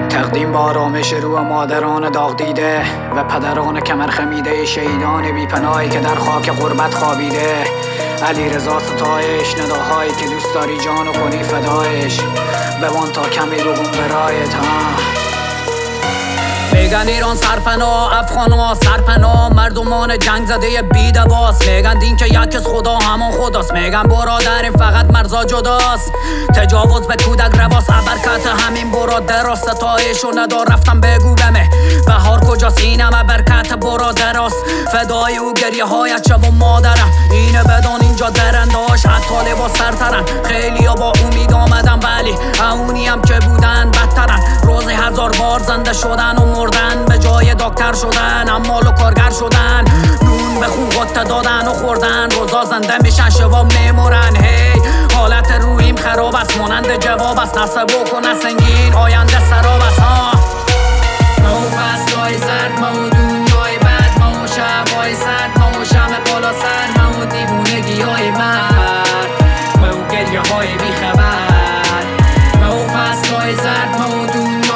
تقدیم با آرامش روح مادران داغ دیده و پدران کمر خمیده، شهیدان بی پناهی که در خاک غربت خوابیده. علی رضا ستایش، نداهایی که دوست داری جانو کنی فدایش، بوان تا کمی بگون برایت. میگن ایران سرپناه، افغانا سرپناه، مردمان جنگ زده بی دواست. میگن دین که یکیست خدا همان خداست. میگن برادریم فقط مرزا جداست. تجاوز به کودک رواست، ابرکت همین برادر را ستایشو ندار. رفتم بگو بمه بهار کجاست، اینم ابرکت برادراست. فدای او گریه هایت شب و مادرم، اینه بدان اینجا درنداش حتی لباس سرترن. خیلی ها با امید آمدن ولی اونی هم که بودن بدترن. روزی 1000 بار زنده شدن و مردن، به جای دکتر شدن عمال و کارگر شدن. نون به خون قطه دادن و خوردن، روزا زنده میشن شبا میمورن. هی حالت روحیم خراب است، مانند جواب است. نسبو کنه سنگین آینده سراب است. نو فصلای زرد